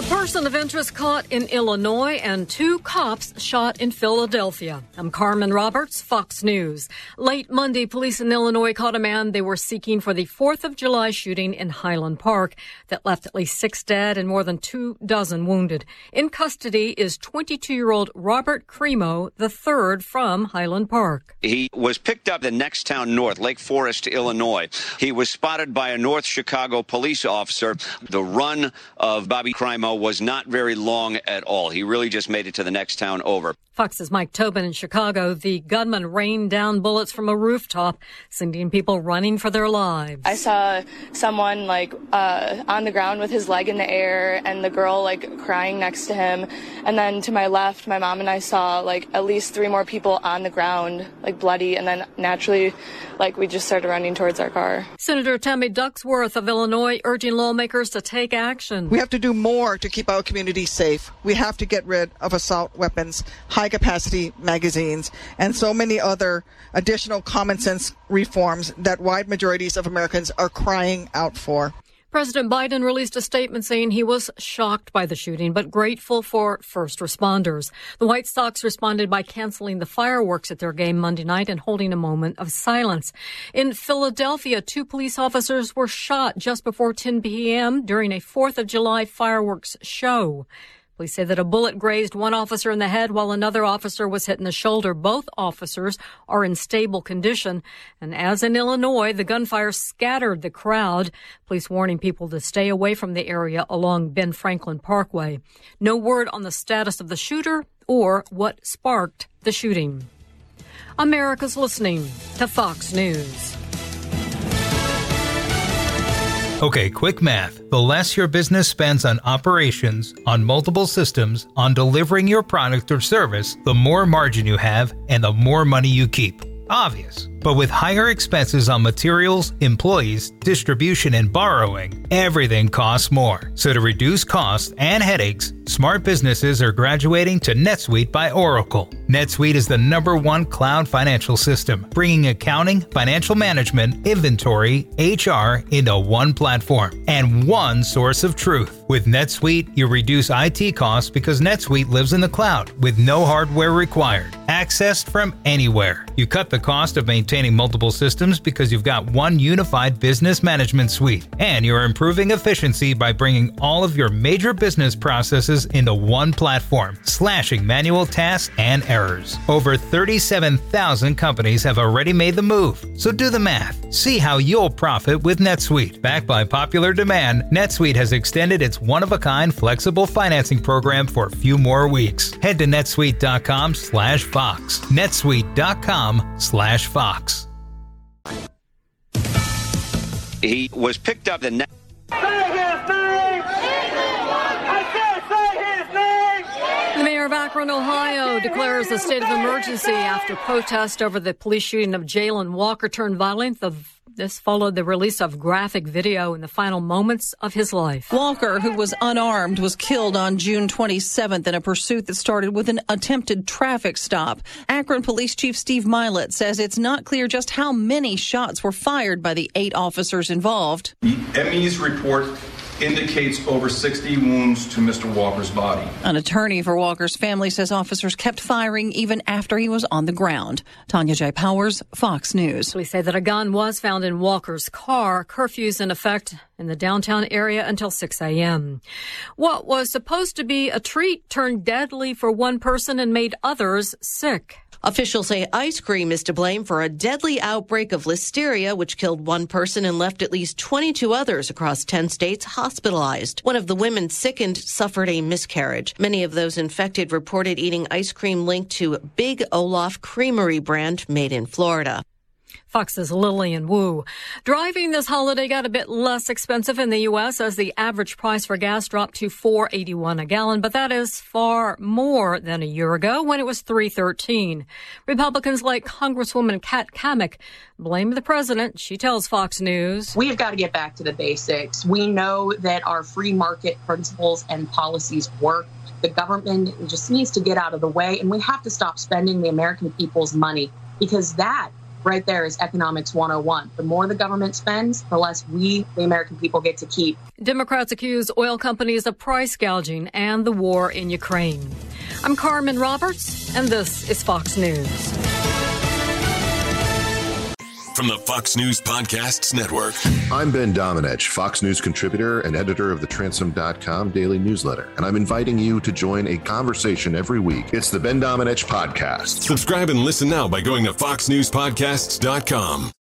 Person of interest caught in Illinois and 2 cops shot in Philadelphia. I'm Carmen Roberts, Fox News. Late Monday, police in Illinois caught a man they were seeking for the 4th of July shooting in Highland Park that left at least 6 dead and more than 24 wounded. In custody is 22-year-old Robert Crimo III from Highland Park. He was picked up the next town north, Lake Forest, Illinois. He was spotted by a North Chicago police officer. The run of Bobby Crimo was not very long at all. He really just made it to the next town over. Fox's Mike Tobin in Chicago. The gunman rained down bullets from a rooftop, sending people running for their lives. I saw someone on the ground with his leg in the air and the girl crying next to him. And then to my left, my mom and I saw at least 3 more people on the ground, bloody. And then naturally, we just started running towards our car. Senator Tammy Duckworth of Illinois urging lawmakers to take action. We have to do more to keep our communities safe. We have to get rid of assault weapons, high-capacity magazines, and so many other additional common-sense reforms that wide majorities of Americans are crying out for. President Biden released a statement saying he was shocked by the shooting, but grateful for first responders. The White Sox responded by canceling the fireworks at their game Monday night and holding a moment of silence. In Philadelphia, 2 police officers were shot just before 10 p.m. during a 4th of July fireworks show. Police say that a bullet grazed one officer in the head while another officer was hit in the shoulder. Both officers are in stable condition. And as in Illinois, the gunfire scattered the crowd. Police warning people to stay away from the area along Ben Franklin Parkway. No word on the status of the shooter or what sparked the shooting. America's listening to Fox News. Okay, quick math. The less your business spends on operations, on multiple systems, on delivering your product or service, the more margin you have and the more money you keep. Obvious. But with higher expenses on materials, employees, distribution, and borrowing, everything costs more. So to reduce costs and headaches, smart businesses are graduating to NetSuite by Oracle. NetSuite is the #1 cloud financial system, bringing accounting, financial management, inventory, HR into one platform and one source of truth. With NetSuite, you reduce IT costs because NetSuite lives in the cloud with no hardware required, accessed from anywhere. You cut the cost of maintaining multiple systems because you've got one unified business management suite, and you're improving efficiency by bringing all of your major business processes into one platform, slashing manual tasks and errors. Over 37,000 companies have already made the move, so do the math. See how you'll profit with NetSuite. Backed by popular demand, NetSuite has extended its one-of-a-kind flexible financing program for a few more weeks. Head to netsuite.com/Fox. netsuite.com/Fox. He was picked up the next. The mayor of Akron, Ohio, declares a state of emergency after protest over the police shooting of Jayland Walker turned violent. This followed the release of graphic video in the final moments of his life. Walker, who was unarmed, was killed on June 27th in a pursuit that started with an attempted traffic stop. Akron Police Chief Steve Milet says it's not clear just how many shots were fired by the 8 officers involved. The ME's report indicates over 60 wounds to Mr. Walker's body. An attorney for Walker's family says officers kept firing even after he was on the ground. Tanya J. Powers, Fox News. Police say that a gun was found in Walker's car. Curfews in effect in the downtown area until 6 a.m. What was supposed to be a treat turned deadly for one person and made others sick. Officials say ice cream is to blame for a deadly outbreak of listeria, which killed one person and left at least 22 others across 10 states hospitalized. One of the women sickened suffered a miscarriage. Many of those infected reported eating ice cream linked to Big Olaf Creamery brand made in Florida. Fox's Lillian Wu. Driving this holiday got a bit less expensive in the U.S. as the average price for gas dropped to $4.81 a gallon, but that is far more than a year ago when it was $3.13. Republicans like Congresswoman Kat Cammack blame the president. She tells Fox News, "We have got to get back to the basics. We know that our free market principles and policies work. The government just needs to get out of the way, and we have to stop spending the American people's money because that right there is economics 101. The more the government spends, the less we, the American people, get to keep. Democrats accuse oil companies of price gouging and the war in Ukraine. I'm Carmen Roberts, and this is Fox News. From the Fox News Podcasts Network. I'm Ben Domenech, Fox News contributor and editor of the Transom.com daily newsletter, and I'm inviting you to join a conversation every week. It's the Ben Domenech Podcast. Subscribe and listen now by going to foxnewspodcasts.com.